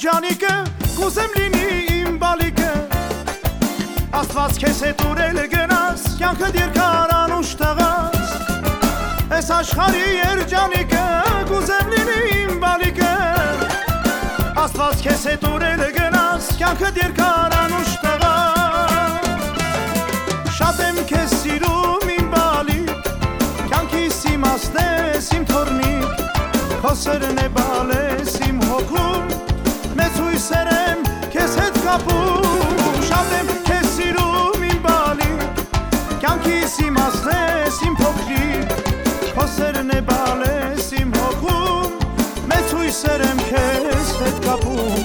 երջանիկը կուզեմ լինի իմ բալիկը Աստված քեզ հետ ուրել գնաս կյանքդ երկար անուշ տղաս Այս աշխարհի երջանիկը կուզեմ լինի իմ բալիկը Աստված քեզ հետ ուրել գնաս կյանքդ երկար անուշ տղաս Շատ եմ քեզ սիրում իմ բալիկ կյանքիս իմաստ ես իմ թորնիկ Քո սերն է բալես իմ հոգում Մեծ հույսեր եմ քեզ հետ կապում Շատ եմ քեզ սիրում իմ բալիկ Կյանքիս իմաստ ես իմ փոքրիկ Քո սերն է բալես իմ հոգում Մեծ հույսեր եմ քեզ հետ կապում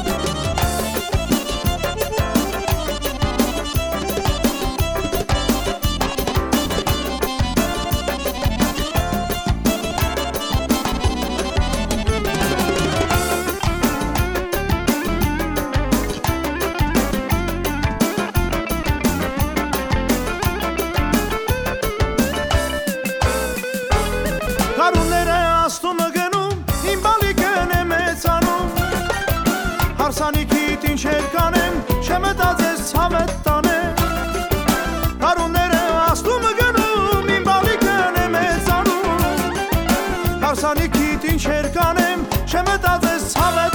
Կարունները աստումը գնում, իմ բալիկն է մեծանում Հարսանիքիդ ինչ էր կանեմ, չմտածես ցավդ տանեմ Կարունները աստումը գնում, իմ բալիկն է մեծանում Հարսանիքիդ ինչ էր կանեմ, չմտածես ցավդ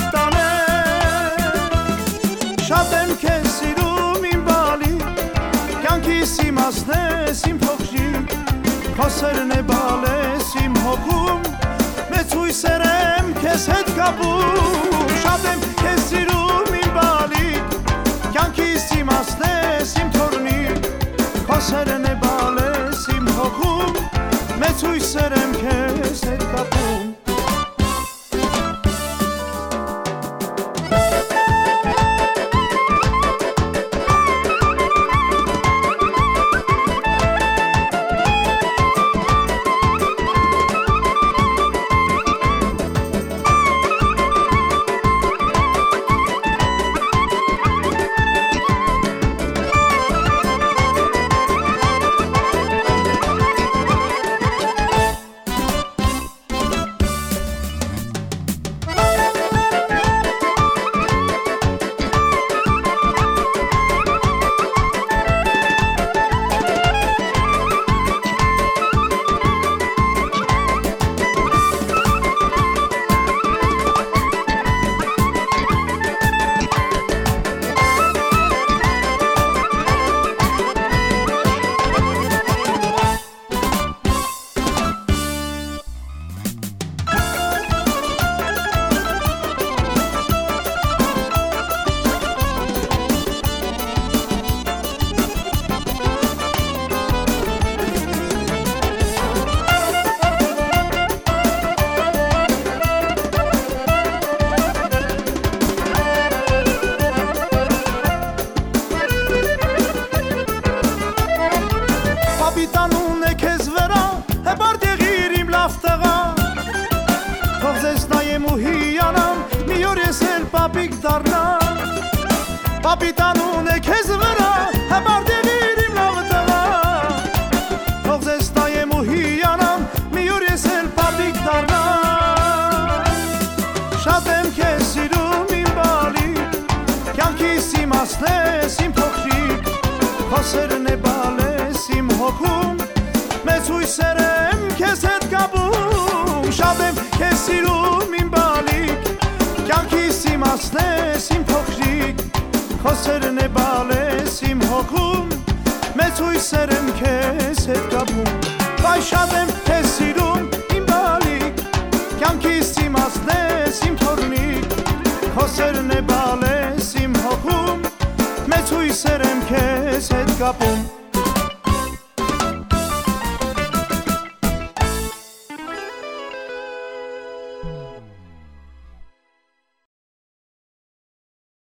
տանեմ Շատ եմ քեզ սիրում իմ բալիկ, կյանքիս իմաստ ես իմ փոքրիկ Քո սերն է բալես իմ հոգում Մեծ հույսեր եմ քեզ հետ կապում Շատ եմ քեզ սիրում իմ բալիկ Կյանքիս իմաստ ես իմ թորնիկ Քո սերն է բալես իմ հոգում Մեծ հույսեր եմ քեզ հետ կապում Պապիտանուն է քեզ վրա, հեպարդ եղիր իմ լավ տղա Թող ձեզ նայեմ ու հիանամ, մի օր ես էլ պապիկ դառնամ Պապիտանուն է քեզ վրա, հեպարդ եղիր իմ լավ տղա Թող ձեզ նայեմ ու հիանամ, մի օր ես էլ պապիկ դառնամ Շատ եմ քեզ սիրում իմ բալիկ, կյանքիս իմաստ ես իմ փոքրիկ Քո սերն է բալես իմ հոգում Մեծ հույսեր եմ քեզ հետ կապում Շատ եմ քեզ սիրում իմ բալիկ Կյանքիս իմաստ ես իմ փոքրիկ Քո սերն է բալես իմ հոգում Մեծ հույսեր եմ քեզ հետ կապում Վայ շատ եմ քեզ սիրում իմ բալիկ Կյանքիս իմաստ ես իմ թորնիկ Քո սերն է բալես իմ հոգում Մեծ հույսեր եմ քեզ հետ կապում